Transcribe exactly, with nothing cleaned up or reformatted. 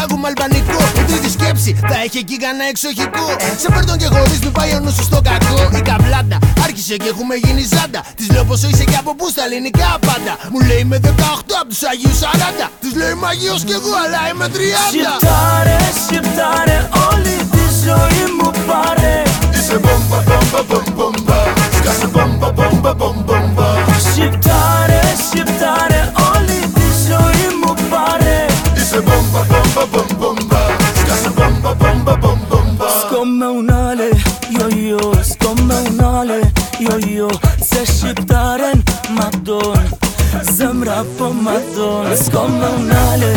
ακούμε αλβανικό. Η τρίτη σκέψη θα έχει εκεί κανένα εξοχικό. Σε παίρνω και χωρίς μη πάει ο νους σου στο κακό. Η καβλάντα άρχισε και έχουμε γίνει ζάντα. Της λέω πόσο είσαι και από πού στα ελληνικά πάντα. Μου λέει με δεκαοκτώ από τους Αγίους σαράντα. Της λέει είμαι Αγίος κι εγώ αλλά είμαι τριάντα. Σιπτάρε, σιπτάρε, όλη τη ζωή μου πάρε. Είσαι μπόμπα, μπόμπα, μπόμπα. Σκάσε μπόμπα, μπόμπα, μπόμπα. Σιπτάρε, σιπτάρε, όλη τη ζωή μου πάρε. Είσαι μπόμπα, μπόμπα, μπόμπα. Σκάσε μπόμπα, μπόμπα, μπόμπα. Σκόμε ουνάλε, yo-yo, σκόμε ουνάλε, yo-yo. Se shqiptaren ma don, zemra po ma don. S'kom me unale,